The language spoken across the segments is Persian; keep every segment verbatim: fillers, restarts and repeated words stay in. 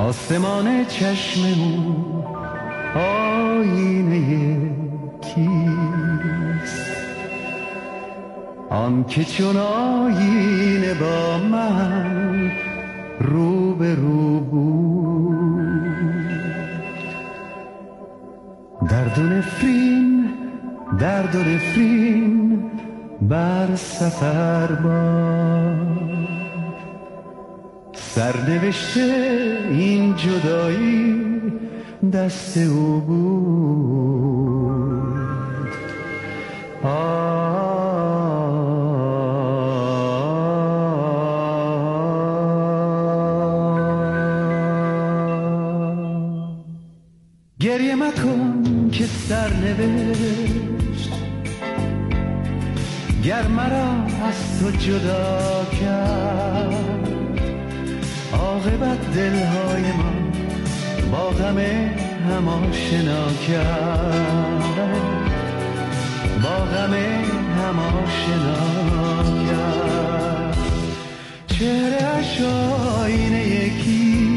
آسمان چشم او آینه کیست؟ آن که چون آینه با من رو به رو بود. درد و نفرین درد و نفرین بر سفر باد، سرنوشته این جدایی دست او بود. آه گریه مکن که سرنوشت گر مرا از تو جدا کرد، عاقبت دلهای من با غم هم آشنا کرد، با غم هم آشنا کرد. چهره‌اش آینه یکی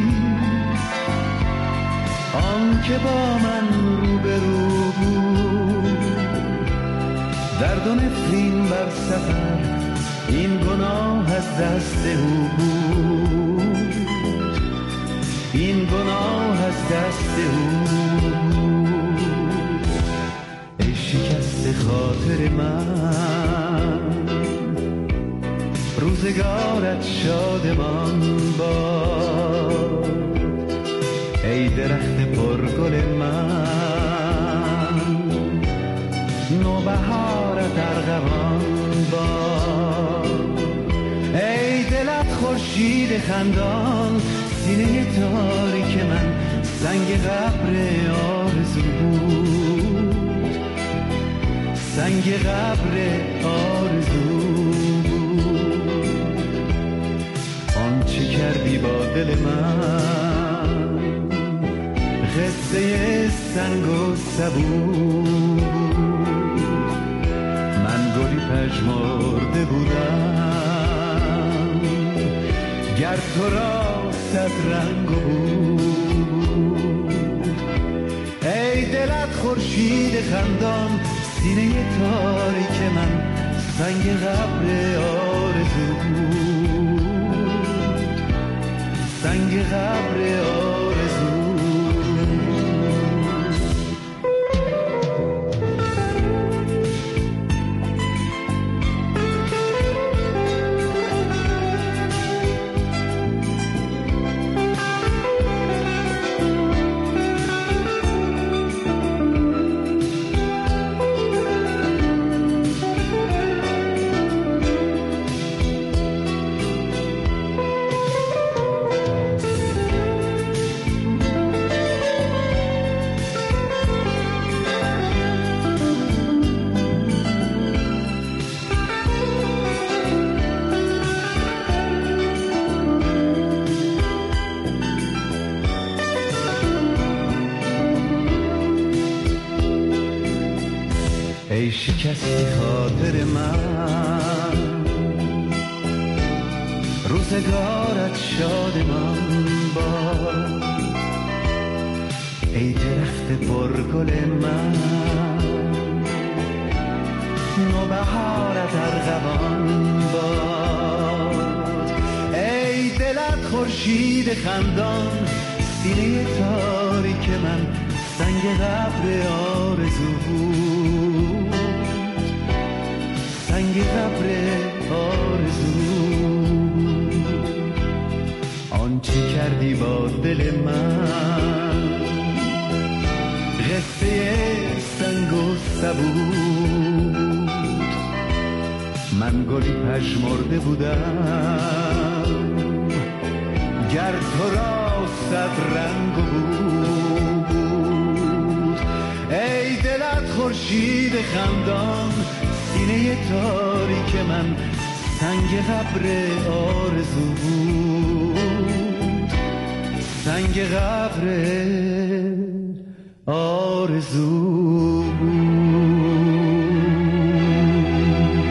آن که با من رو به رو بود. درد و نفرین بر سفر این گناه از دست او بود، این گناه از دست او بود. ای شکست خاطر من روزگارت شادمان باد. ای درخت پرگل من نوبهارت ارغوان باد. ای دلت خورشید خندان سینه تاریک من سنگ قبر آرزو بود، سنگ قبر آرزو بود. آنچه کردی با دل من قصه سنگ و سبو. من گلی پژمرده بودم گر تو را صد رنگ بود. ای دلت خورشید خندان سینه تاریک من سنگ قبر آرزو بود، سنگ قبر آرزو. ای شکستی خاطر من روزگارت شادمان باد. ای درخت پرگل من نوبهارت ارغوان باد. ای دلت خورشید خندان سینه تاریک من سنگ قبر آرزو بود، سنگ قبر آرزو. آنچه کردی با دل من قصه سنگ و سبو. من گلی پژمرده بودم گر تو را صد رنگ بود. ای دلت خورشید خندان سینه تاریک من سنگ قبر آرزو بود، سنگ قبر آرزو بود.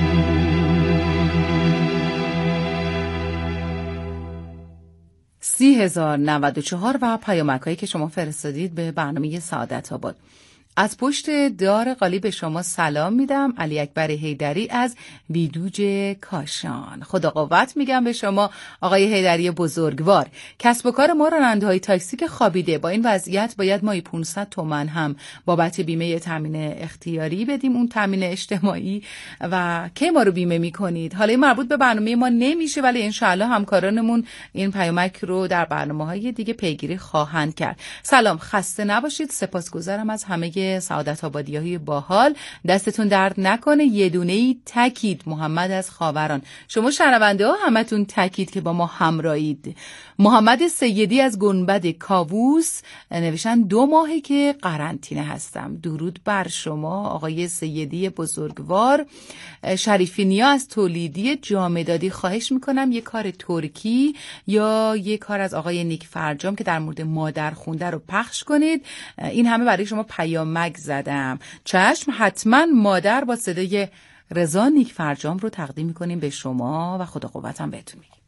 سی هزار و نود و چهار و پیامک‌هایی که شما فرستادید به برنامه سعادت آباد. از پشت دار قالی به شما سلام میدم. علی اکبر حیدری از بیدوج کاشان. خدا قوت میگم به شما آقای حیدری بزرگوار. کسب و کار ما راننده‌های تاکسی که خوابیده، با این وضعیت باید ماهی پانصد تومان هم بابت بیمه تامین اختیاری بدیم، اون تامین اجتماعی. و کی ما رو بیمه میکنید؟ حالا این مربوط به برنامه ما نمیشه، ولی انشاءالله همکارانمون این پیامک رو در برنامه‌های دیگه پیگیری خواهند کرد. سلام، خسته نباشید. سپاسگزارم از همه سعادت آبادی‌های باحال. دستتون درد نکنه. یه دونه‌ای تکید. محمد از خاوران. شما شنونده ها همتون تکید که با ما همراهید. محمد سیدی از گنبد کاووس نوشتن دو ماهه که قرنطینه هستم. درود بر شما آقای سیدی بزرگوار. شریفی نیا از تولیدی جامدادی، خواهش میکنم یه کار ترکی یا یه کار از آقای نیک فرجام که در مورد مادر خونده رو پخش کنید. این همه برای شما پیامک زدم. چشم، حتما مادر با صدای رضا نیک فرجام رو تقدیم میکنیم به شما و خدا قوتم بهتون میگیم.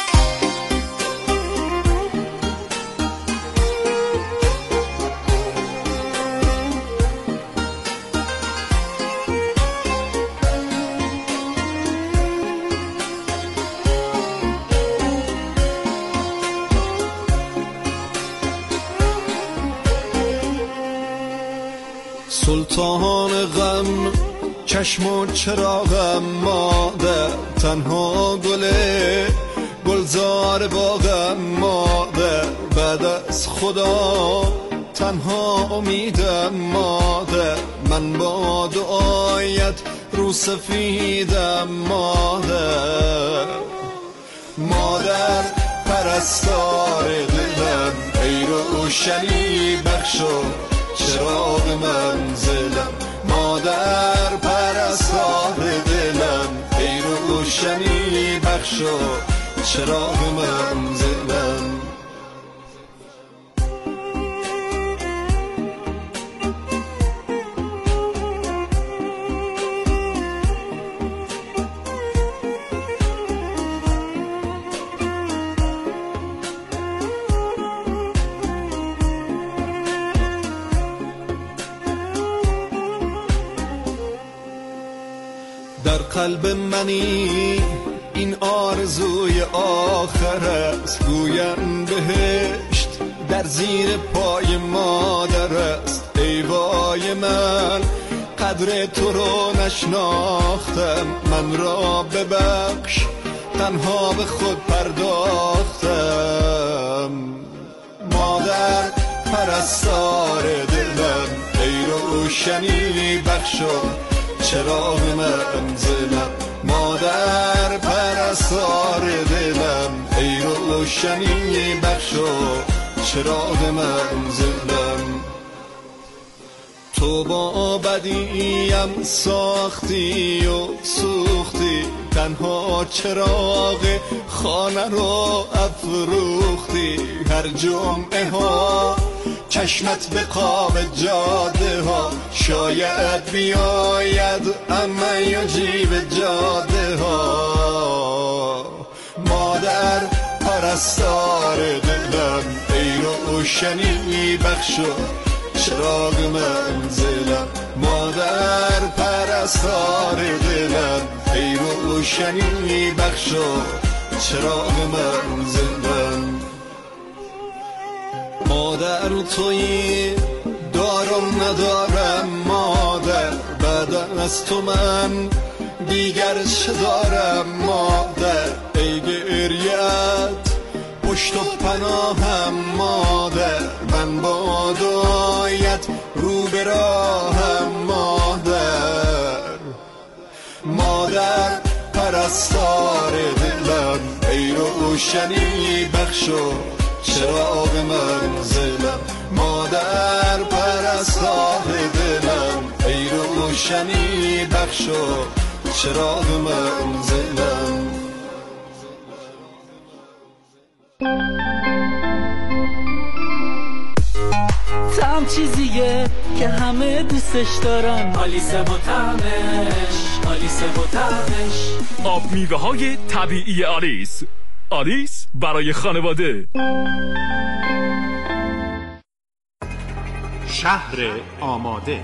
سلطان غم چشم و چراغم، مادر تنها گله گلزار باغم، مادر بعد از خدا تنها امیدم، مادر من با دعایت رو سفیدم، مادر مادر پرستار دلم، ای روشنی بخشو چراغ منزلم، مادر پرستار دلم، ای روشنی بخشو چراغ منزلم. در قلب منی این آرزوی آخر است، گویم بهشت در زیر پای مادر است، ای وای من قدر تو رو نشناختم، من را ببخش تنها به خود پرداختم، مادر پرستار دلم، ای روشنی بخشو چراغ منزلم، مادر پرستار دلم، ای روشنی بخشو چراغ منزلم. تو با بدیم ساختی و سوختی، تنها چراغ خانه رو افروختی، هر جمعه ها چشمت به قاب جاده ها، شاید بیاید اما یجیب جاده ها، مادر پرستار دلم، ای روشنی بخشو چراغ منزلم، مادر پرستار دلم، ای روشنی بخشو چراغ منزلم. مادر تویی دارم ندارم، مادر بعد از تو من دیگر چه دارم، مادر ای گریت پشت و پناهم، مادر من با دعایت رو به راهم، مادر مادر پرستار دلم، ای روشنی بخشو چراغ منزلم، مادر پرستار دلم، ای روشنی بخشو چراغ منزلم. هم چیزیه که همه دوستش دارن، آلیسه و طعمش، آلیسه و طعمش. آب میوه های طبیعی آلیس. آلیس برای خانواده. شهر آماده.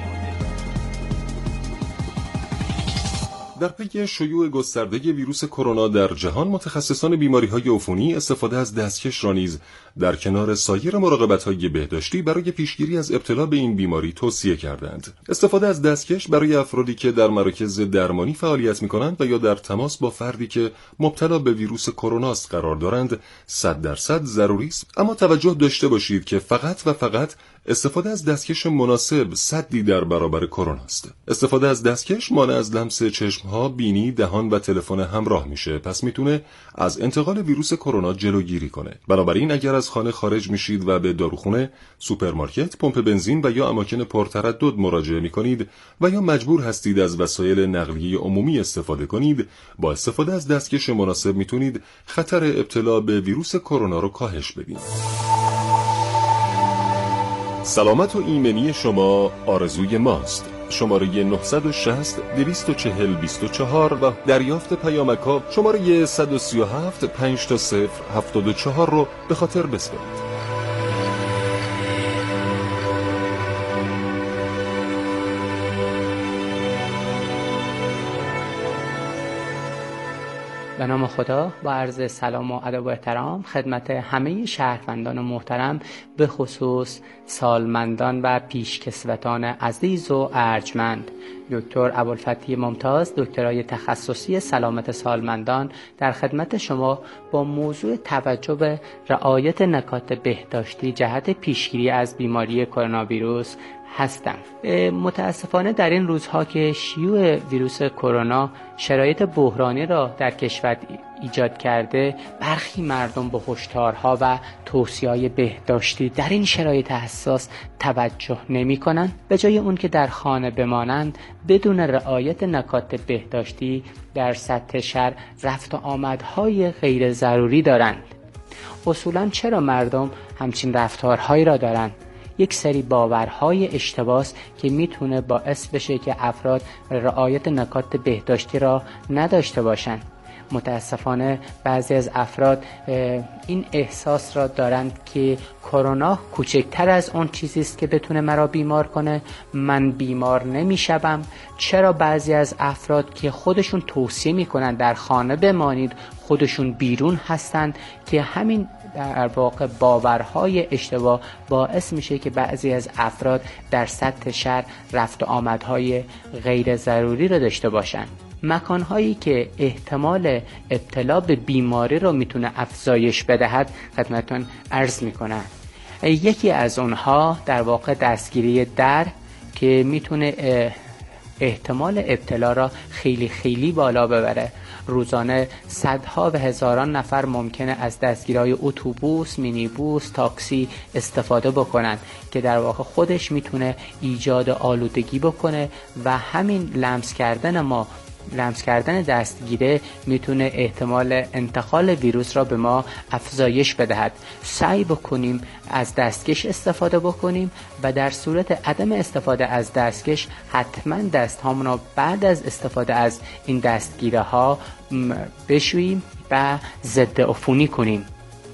در پی شیوع گسترده ویروس کرونا در جهان، متخصصان بیماری‌های عفونی استفاده از دستکش را نیز در کنار سایر مراقبت‌های بهداشتی برای پیشگیری از ابتلا به این بیماری توصیه کردند. استفاده از دستکش برای افرادی که در مراکز درمانی فعالیت می‌کنند و یا در تماس با فردی که مبتلا به ویروس کرونا است قرار دارند، صد درصد ضروری است. اما توجه داشته باشید که فقط و فقط استفاده از دستکش مناسب سدی در برابر کرونا است. استفاده از دستکش مانع از لمس چشم‌ها، بینی، دهان و تلفن همراه میشه، پس میتونه از انتقال ویروس کرونا جلوگیری کنه. بنابراین اگر از خانه خارج میشید و به داروخونه، سوپرمارکت، پمپ بنزین و یا اماکن پرتردد مراجعه میکنید و یا مجبور هستید از وسایل نقلیه عمومی استفاده کنید، با استفاده از دستکش مناسب میتونید خطر ابتلا به ویروس کرونا رو کاهش بدید. سلامت و ایمنی شما آرزوی ماست. شماره نه شش صفر دو چهار صفر دو چهار و دریافت پیامک‌ها شماره صد و سی و هفت پنج تا صفر هفتاد و چهار رو به خاطر بسپارید. به نام خدا، با عرض سلام و ادب و احترام خدمت همه شهروندان محترم، به خصوص سالمندان و پیشکسوتان عزیز و ارجمند. دکتر ابوالفتحی ممتاز، دکترای تخصصی سلامت سالمندان، در خدمت شما با موضوع توجه به رعایت نکات بهداشتی جهت پیشگیری از بیماری کرونا ویروس هستم. متاسفانه در این روزها که شیوع ویروس کرونا شرایط بحرانی را در کشور ایجاد کرده، برخی مردم به هشدارها و توصیه‌های بهداشتی در این شرایط حساس توجه نمی‌کنند. به جای اون که در خانه بمانند، بدون رعایت نکات بهداشتی در سطح شهر رفت و آمدهای غیر ضروری دارند. اصولاً چرا مردم همچین رفتارهایی را دارند؟ یک سری باورهای اشتباس که میتونه باعث بشه که افراد رعایت نکات بهداشتی را نداشته باشند. متاسفانه بعضی از افراد این احساس را دارند که کرونا کوچکتر از اون چیزی است که بتونه مرا بیمار کنه، من بیمار نمیشم. چرا بعضی از افراد که خودشون توصیه میکنن در خانه بمانید، خودشون بیرون هستند، که همین در واقع باورهای اشتباه باعث میشه که بعضی از افراد در سطح شهر رفت و آمدهای غیر ضروری را داشته باشند. مکانهایی که احتمال ابتلا به بیماری رو میتونه افزایش بدهد خدمتتون عرض میکنم. یکی از اونها در واقع دستگیری در که میتونه احتمال ابتلا را خیلی خیلی بالا ببره. روزانه صدها و هزاران نفر ممکنه از دستگیرهای اتوبوس، مینیبوس، تاکسی استفاده بکنن که در واقع خودش میتونه ایجاد آلودگی بکنه و همین لمس کردن ما لمس کردن دستگیره میتونه احتمال انتقال ویروس را به ما افزایش بدهد. سعی بکنیم از دستکش استفاده بکنیم و در صورت عدم استفاده از دستکش حتما دست هامون را بعد از استفاده از این دستگیره ها بشوییم و ضد عفونی کنیم.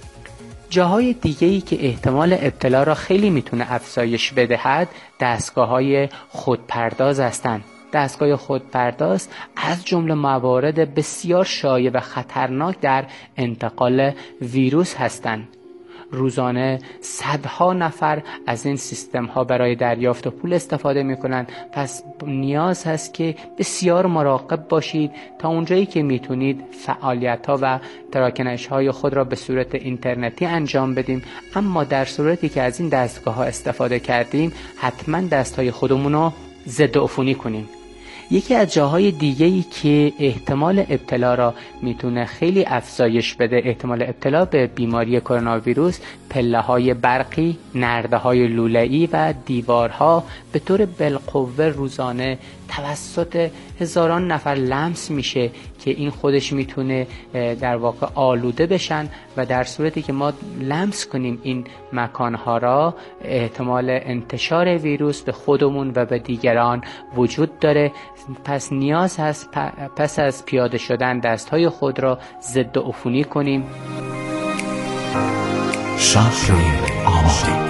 جاهای دیگه‌ای که احتمال ابتلا را خیلی میتونه افزایش بدهد دستگاه‌های خودپرداز هستند. دستگاه خودپرداز از جمله موارد بسیار شایع و خطرناک در انتقال ویروس هستند. روزانه صدها نفر از این سیستم ها برای دریافت پول استفاده می کنند. پس نیاز هست که بسیار مراقب باشید تا اونجایی که میتونید فعالیت ها و تراکنش های خود را به صورت اینترنتی انجام بدیم. اما در صورتی که از این دستگاه ها استفاده کردیم حتما دست های خودمون رو ضد عفونی کنیم. یکی از جاهای دیگه‌ای که احتمال ابتلا را میتونه خیلی افزایش بده، احتمال ابتلا به بیماری کرونا ویروس، پله‌های برقی، نرده‌های لوله‌ای و دیوارها به طور بالقوه روزانه توسط هزاران نفر لمس میشه که این خودش میتونه در واقع آلوده بشن و در صورتی که ما لمس کنیم این مکانها را احتمال انتشار ویروس به خودمون و به دیگران وجود داره. پس نیاز هست پس از پیاده شدن دستهای خود را ضد عفونی کنیم. شهر آماده.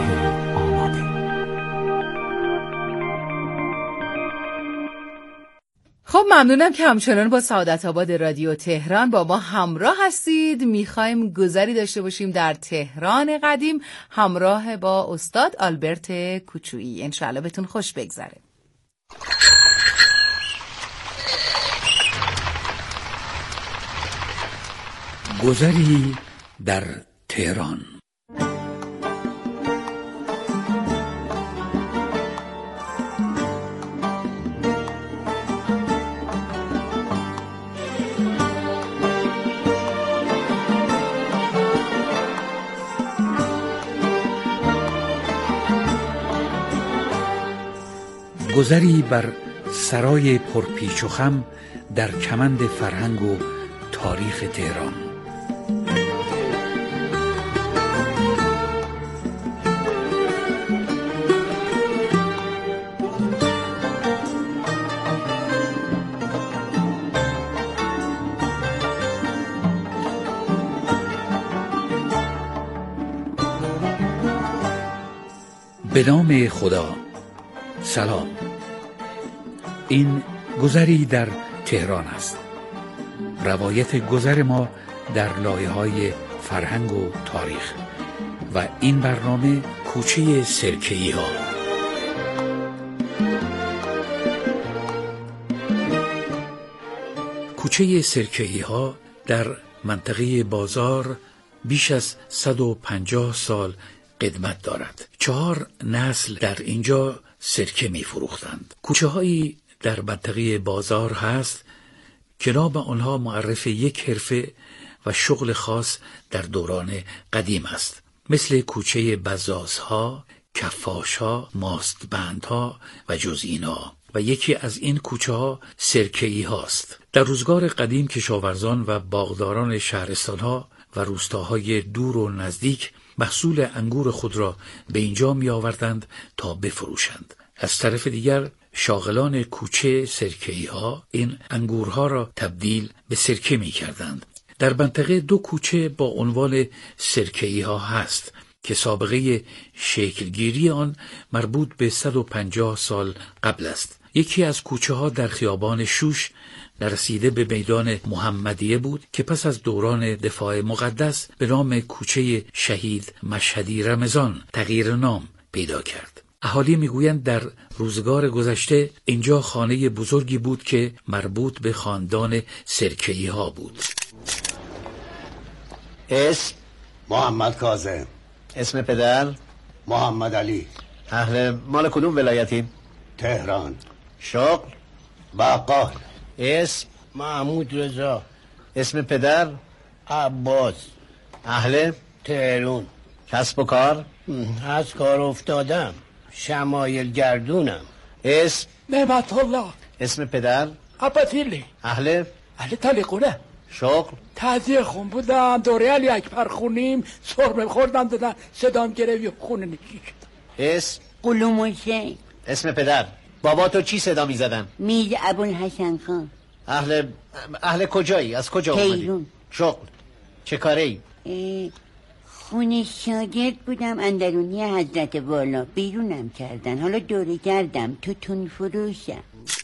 خب ممنونم که همچنان با سعادت آباد رادیو تهران با ما همراه هستید. میخوایم گذری داشته باشیم در تهران قدیم همراه با استاد آلبرت کوچویی. انشاءالله بهتون خوش بگذره. گذری در تهران. گذری بر سرای پرپیچ و خم در کمند فرهنگ و تاریخ تهران. به نام خدا. سلام. این گذری در تهران است. روایت گذر ما در لایه‌های فرهنگ و تاریخ و این برنامه کوچه سرکه‌ای ها. کوچه سرکه‌ای ها در منطقه بازار بیش از صد و پنجاه سال قدمت دارد. چهار نسل در اینجا سرکه می فروختند. کوچه هایی در منطقه بازار هست که نام آنها معرف یک حرفه و شغل خاص در دوران قدیم است، مثل کوچه بزازها، کفاشها، ماستبندها و جز اینا. و یکی از این کوچه ها سرکه‌ای هاست. در روزگار قدیم کشاورزان و باغداران شهرستان ها و روستاهای دور و نزدیک محصول انگور خود را به اینجا می آوردند تا بفروشند. از طرف دیگر شاغلان کوچه سرکه‌ای ها این انگورها را تبدیل به سرکه می کردند. در منطقه دو کوچه با عنوان سرکه‌ای ها هست که سابقه شکلگیری آن مربوط به صد و پنجاه سال قبل است. یکی از کوچه ها در خیابان شوش رسیده به میدان محمدیه بود که پس از دوران دفاع مقدس به نام کوچه شهید مشهدی رمضان تغییر نام پیدا کرد. اهالی میگویند در روزگار گذشته اینجا خانه بزرگی بود که مربوط به خاندان سرکه‌ای ها بود. اسم محمد کاظم. اسم پدر محمد علی. اهل مال کدوم ولایتی؟ تهران. شغل بقال. اسم محمود رضا. اسم پدر عباس. اهل تهران. کسب و کار از کار افتادم، شمایل گردونم. اسم نعمت الله. اسم پدر عبدالی. اهل اهل تلیقونه. شغل تعزیه خون بودم، دوره علی اکبر خونیم، سرمه خوردم دادن صدام گرفت خونه نشی شدم. اسم قلوم حسین. اسم پدر بابا تو چی صدا می زدن؟ میر ابوالحسن خان. اهل اهل کجایی؟ از کجا اومدی؟ تهران. شغل چه کاری؟ خونه شاگرد بودم اندرونی حضرت والا، بیرونم کردن، حالا دوره گردم، توتون فروشم.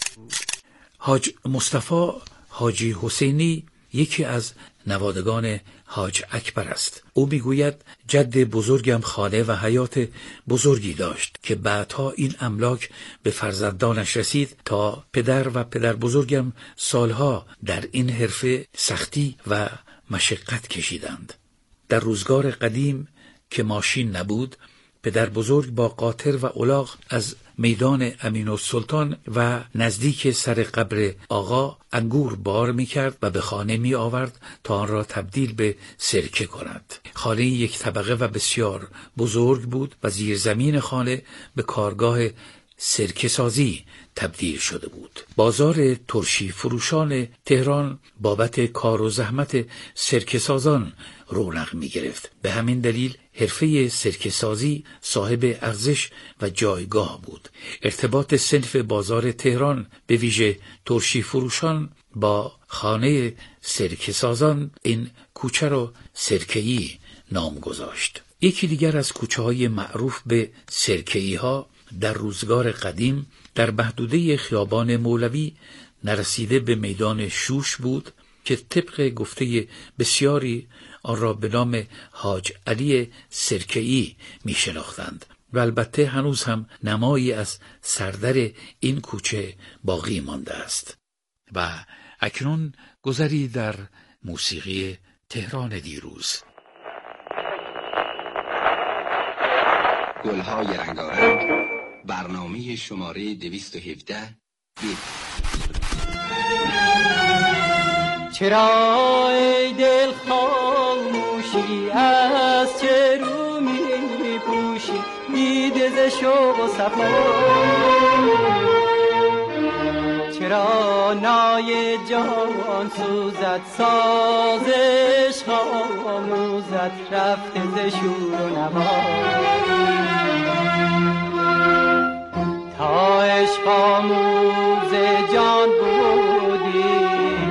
حاج مصطفی حاجی حسینی یکی از نوادگان حاج اکبر است. او میگوید جد بزرگم خانه و حیات بزرگی داشت که بعدها این املاک به فرزندانش رسید تا پدر و پدر بزرگم سالها در این حرفه سختی و مشقت کشیدند. در روزگار قدیم که ماشین نبود، پدر بزرگ با قاطر و الاغ از میدان امین السلطان و نزدیک سر قبر آقا انگور بار می کرد و به خانه می آورد تا آن را تبدیل به سرکه کند. خانه یک طبقه و بسیار بزرگ بود و زیر زمین خانه به کارگاه سرکه سازی تبدیل شده بود. بازار ترشی فروشان تهران بابت کار و زحمت سرکه سازان رونق می گرفت. به همین دلیل حرفه سرکه سازی صاحب ارزش و جایگاه بود. ارتباط صنف بازار تهران به ویژه ترشی فروشان با خانه سرکه سازان این کوچه را سرکه‌ای نام گذاشت. یکی دیگر از کوچه‌های معروف به سرکه‌ای‌ها در روزگار قدیم در محدوده خیابان مولوی نرسیده به میدان شوش بود که طبق گفته بسیاری آن را به نام حاج علی سرکه‌ای می شناختند و البته هنوز هم نمایی از سردر این کوچه باقی مانده است. و اکنون گذری در موسیقی تهران دیروز. گلهای رنگارنگ، برنامه شماره دویست و هفده. چرا ای دل خاموشی، از چه رو می پوشی دیده ز شوق و صفا؟ چرا نای جان سوزد، سازش آموزد رفته ز شور و نوا؟ تا عشق آموز جان بودی،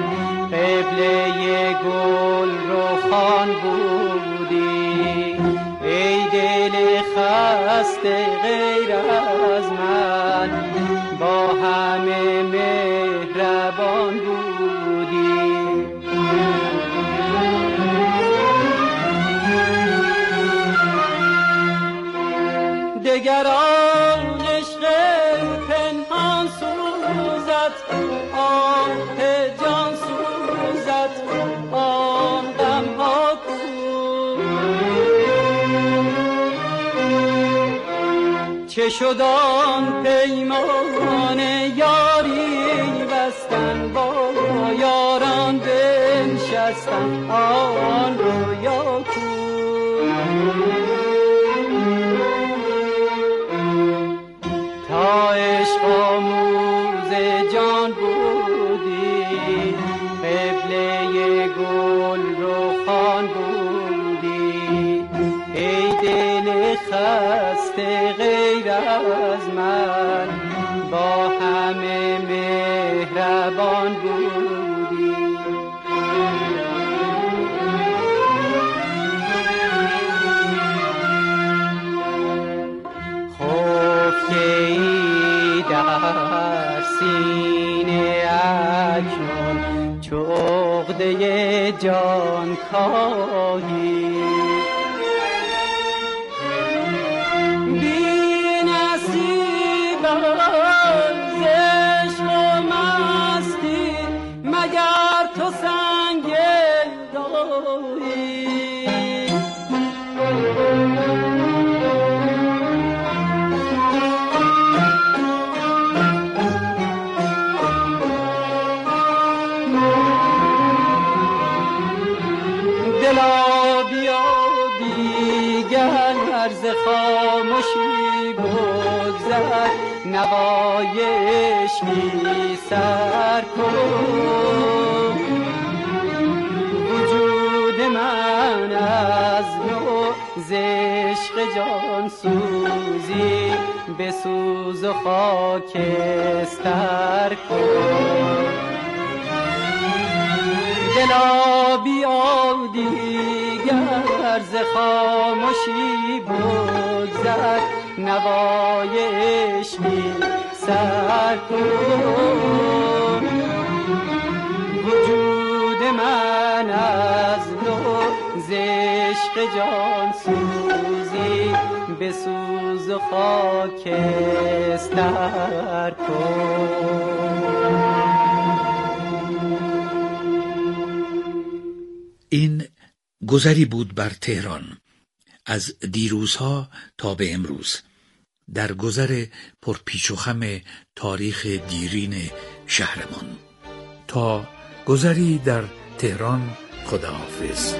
قبله گل روخان بودی، ای دل خسته غیر از من با همه مهربان بودی. دگران عشق پنهان سوزد، آه جان سوزد، آن غم ها کو؟ چه شد آن پیمان یاری بستن، با یاران بنشستن، آن رویا کو؟ تا عشق آموز جان بودی، قبله گل روخان بودی، ای دل خسته غیر از من با همه مهربان بودی. خفته در سینه اکنون چو عقده جان کاهی، بی نصیب از عشق و مستی، مگر تو سنگ راهی؟ دلا بیا دیگر ز خاموشی بگذر، نوای عشقی سر کن. وجود من از نو ز عشق جان سوزی، بسوز و خاکستر کن. دلا بیا دیگر ز خاموشی بگذر، نوای عشقی سر کن. وجود من از نو ز عشق جان سوزی، بسوز و خاکستر کن. این گذری بود بر تهران از دیروزها تا به امروز، در گذر پرپیچ و خم تاریخ دیرین شهرمان. تا گذری در تهران، خداحافظ.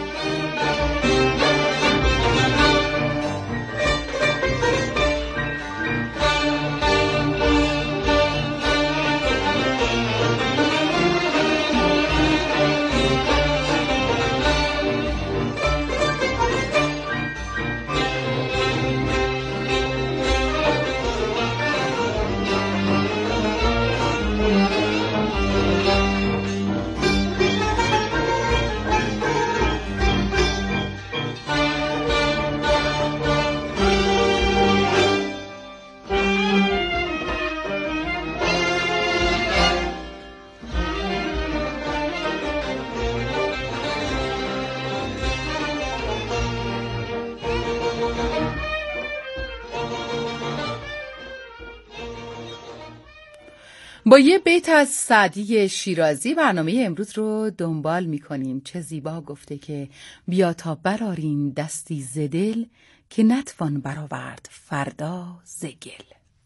با یه بیت از سعدی شیرازی برنامه امروز رو دنبال می‌کنیم. چه زیبا گفته که بیا تا براریم دستی ز دل، که نتوان برآورد فردا ز گل.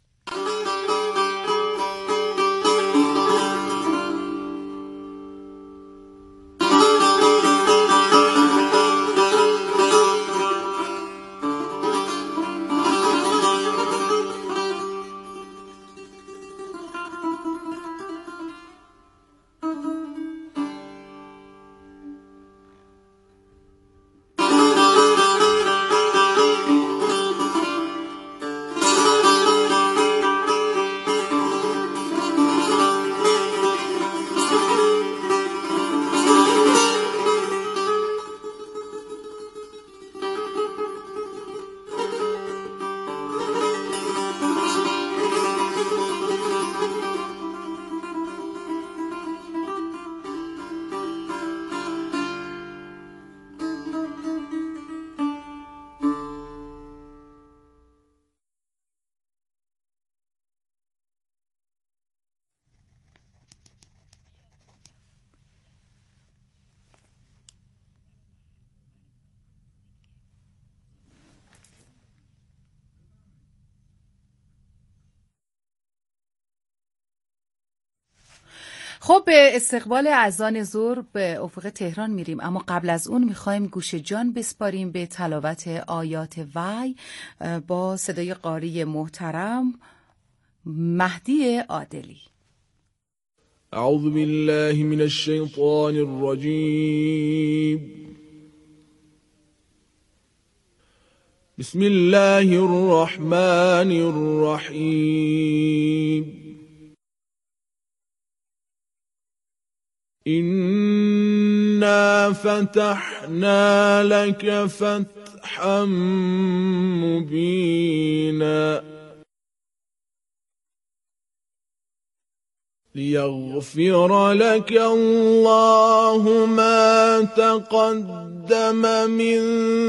خب به استقبال اذان ظهر به افق تهران میریم، اما قبل از اون میخوایم گوش جان بسپاریم به تلاوت آیات وحی با صدای قاری محترم مهدی عادلی. اعوذ بالله من الشیطان الرجیم. بسم الله الرحمن الرحیم. إنا فتحنا لك فتحا مبينا ليغفر لك الله ما تقدم من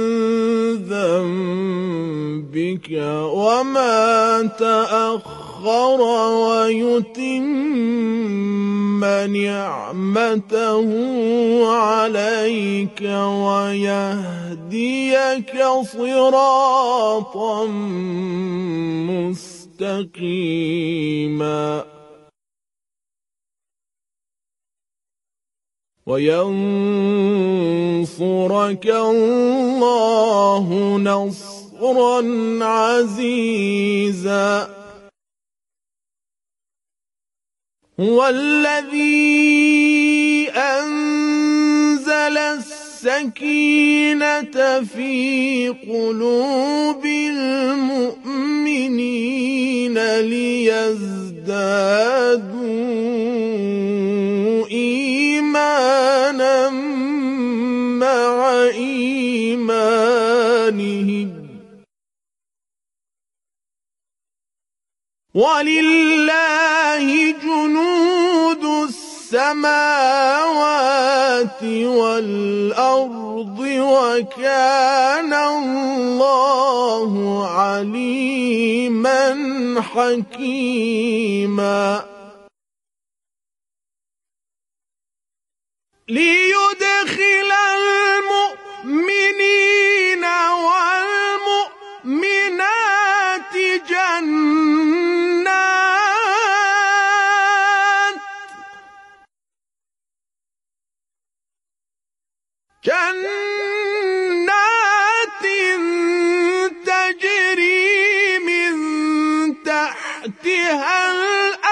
ذنبك وما تأخر ويتم نعمته عليك ويهديك صراطا مستقيما وينصرك الله نصرا عزيزا هو الذي أنزل السكينة في قلوب المؤمنين ليزدادوا إيمانا مع إيمانهم ولله جنود السماوات والأرض وكان الله عليما حكيما ليدخل المؤمنين والمؤمنات جنات جنات تجري من تحتها الأنهار